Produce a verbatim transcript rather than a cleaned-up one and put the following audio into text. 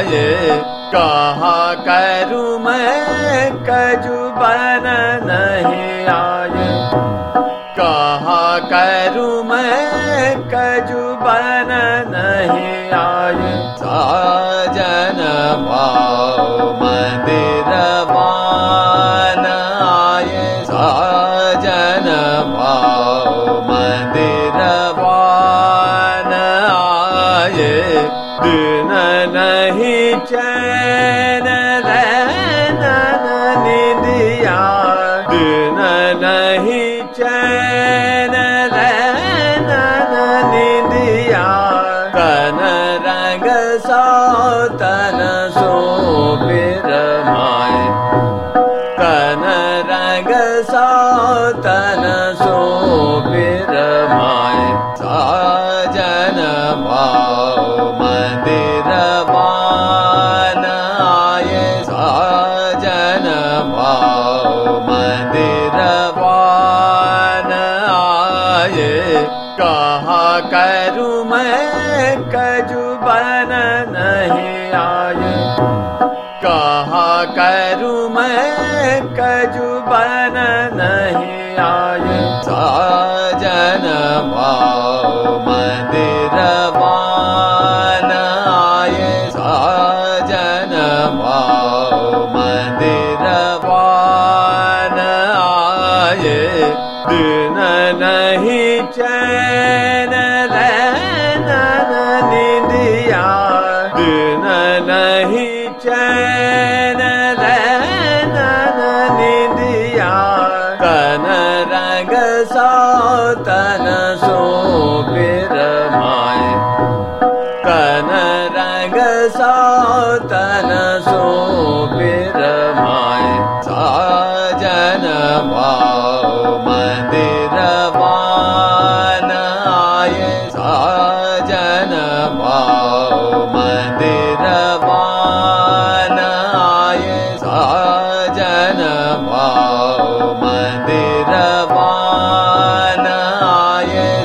आए। कहा करूँ मैं कजुबन नहीं आए, कहा करूँ मैं कजुबन नहीं आए। साजन भाव मंदिर बान आए, साजन भाव मंदिर बान आए। दिन नहीं चैन रहना निदिया, दिन नहीं चैन रहना निदिया। तन रंग सौतन सो बिरमाए, तन रंग सौतन सो बिरमाए। साजन भाव मंदिर बान आए, साजन भाव मंदिर बान आए। कहा करूँ मैं कजुबन नहीं आए, कहा करूँ मैं कजुबन नहीं आए। साजन भाव मंदिर बान आए, साजन भाव मंदिर बान आए। दिन नहीं चैन रहना निदिया, दिन नहीं चैन रहना निदिया। तन रंग सौतन सो बिरमाए, तन रंग सौतन